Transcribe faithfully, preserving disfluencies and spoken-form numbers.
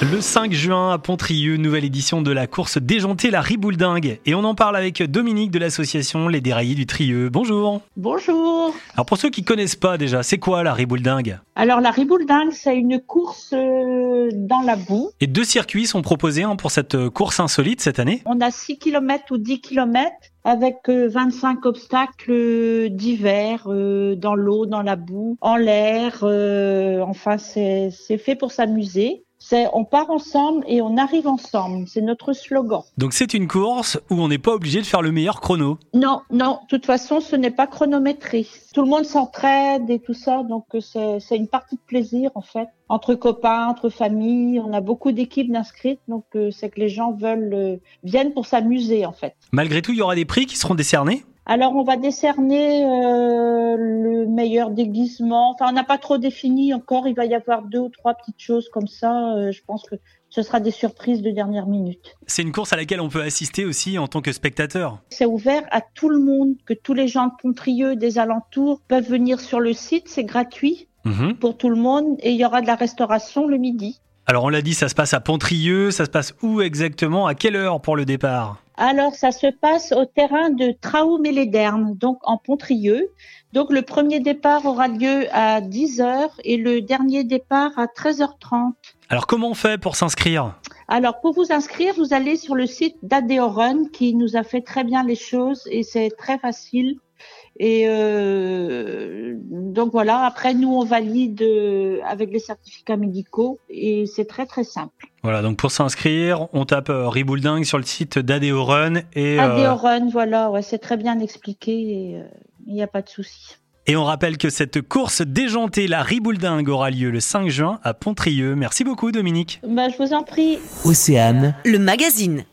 Le cinq juin à Pontrieux, nouvelle édition de la course déjantée la Ribouledingue. Et on en parle avec Dominique de l'association Les Déraillés du Trieux. Bonjour. Bonjour. Alors pour ceux qui ne connaissent pas déjà, c'est quoi la Ribouledingue ? Alors la Ribouledingue, c'est une course euh, dans la boue. Et deux circuits sont proposés hein, pour cette course insolite cette année. On a six kilomètres ou dix kilomètres avec euh, vingt-cinq obstacles euh, divers euh, dans l'eau, dans la boue, en l'air. Euh, enfin, c'est, c'est fait pour s'amuser. C'est, on part ensemble et on arrive ensemble. C'est notre slogan. Donc c'est une course où on n'est pas obligé de faire le meilleur chrono. Non, non. De toute façon, ce n'est pas chronométré. Tout le monde s'entraide et tout ça. Donc c'est, c'est une partie de plaisir en fait. Entre copains, entre familles. On a beaucoup d'équipes d'inscrites. Donc euh, c'est que les gens veulent euh, viennent pour s'amuser en fait. Malgré tout, il y aura des prix qui seront décernés ? Alors, on va décerner euh, le meilleur déguisement. Enfin, on n'a pas trop défini encore. Il va y avoir deux ou trois petites choses comme ça. Euh, je pense que ce sera des surprises de dernière minute. C'est une course à laquelle on peut assister aussi en tant que spectateur. C'est ouvert à tout le monde, que tous les gens de Pontrieux, des alentours, peuvent venir sur le site. C'est gratuit mmh. pour tout le monde. Et il y aura de la restauration le midi. Alors, on l'a dit, ça se passe à Pontrieux. Ça se passe où exactement ? À quelle heure pour le départ ? Alors, ça se passe au terrain de Trahoux-Mélédernes, donc en Pontrieux. Donc, le premier départ aura lieu à dix heures et le dernier départ à treize heures trente. Alors, comment on fait pour s'inscrire ? Alors, pour vous inscrire, vous allez sur le site d'Adeo Run qui nous a fait très bien les choses et c'est très facile. Et euh, donc voilà, après nous on valide euh, avec les certificats médicaux et c'est très très simple. Voilà, donc pour s'inscrire, on tape euh, Ribouledingue sur le site d'Adeo Run et Adeo euh... Run, voilà, ouais, c'est très bien expliqué et il euh, n'y a pas de souci. Et on rappelle que cette course déjantée, la Ribouledingue, aura lieu le cinq juin à Pontrieux. Merci beaucoup Dominique. Bah, je vous en prie. Océane, le magazine.